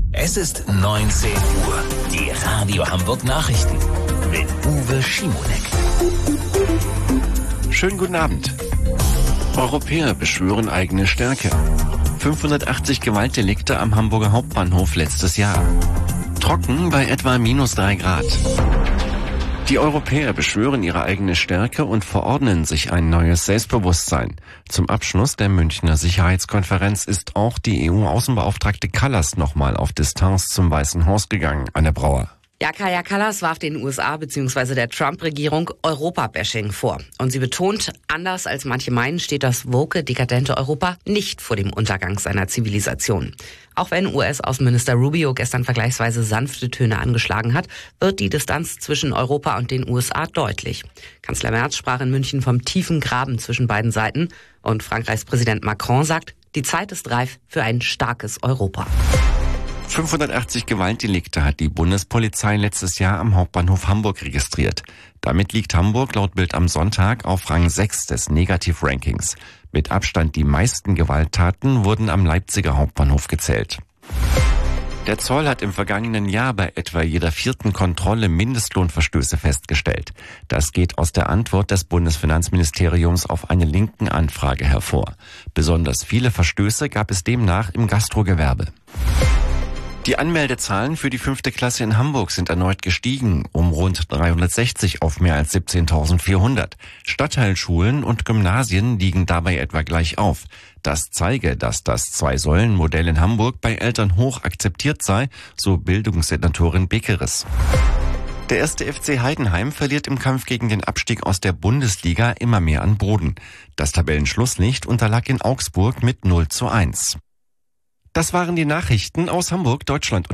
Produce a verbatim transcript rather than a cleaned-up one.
Es ist neunzehn Uhr. Die Radio Hamburg Nachrichten mit Uwe Schimonek. Schönen guten Abend. Europäer beschwören eigene Stärke. fünfhundertachtzig Gewaltdelikte am Hamburger Hauptbahnhof letztes Jahr. Trocken bei etwa minus drei Grad. Die Europäer beschwören ihre eigene Stärke und verordnen sich ein neues Selbstbewusstsein. Zum Abschluss der Münchner Sicherheitskonferenz ist auch die E U-Außenbeauftragte Kallas nochmal auf Distanz zum Weißen Haus gegangen, Anne Brauer. Ja, Kaja Kallas warf den U S A bzw. der Trump-Regierung Europa-Bashing vor. Und sie betont, anders als manche meinen, steht das woke, dekadente Europa nicht vor dem Untergang seiner Zivilisation. Auch wenn U S-Außenminister Rubio gestern vergleichsweise sanfte Töne angeschlagen hat, wird die Distanz zwischen Europa und den U S A deutlich. Kanzler Merz sprach in München vom tiefen Graben zwischen beiden Seiten. Und Frankreichs Präsident Macron sagt, die Zeit ist reif für ein starkes Europa. fünfhundertachtzig Gewaltdelikte hat die Bundespolizei letztes Jahr am Hauptbahnhof Hamburg registriert. Damit liegt Hamburg laut Bild am Sonntag auf Rang sechs des Negativ-Rankings. Mit Abstand die meisten Gewalttaten wurden am Leipziger Hauptbahnhof gezählt. Der Zoll hat im vergangenen Jahr bei etwa jeder vierten Kontrolle Mindestlohnverstöße festgestellt. Das geht aus der Antwort des Bundesfinanzministeriums auf eine linken Anfrage hervor. Besonders viele Verstöße gab es demnach im Gastrogewerbe. Die Anmeldezahlen für die fünfte Klasse in Hamburg sind erneut gestiegen, um rund dreihundertsechzig auf mehr als siebzehntausendvierhundert. Stadtteilschulen und Gymnasien liegen dabei etwa gleich auf. Das zeige, dass das Zwei-Säulen-Modell in Hamburg bei Eltern hoch akzeptiert sei, so Bildungssenatorin Bekeres. Der erste F C Heidenheim verliert im Kampf gegen den Abstieg aus der Bundesliga immer mehr an Boden. Das Tabellenschlusslicht unterlag in Augsburg mit null zu eins. Das waren die Nachrichten aus Hamburg, Deutschland und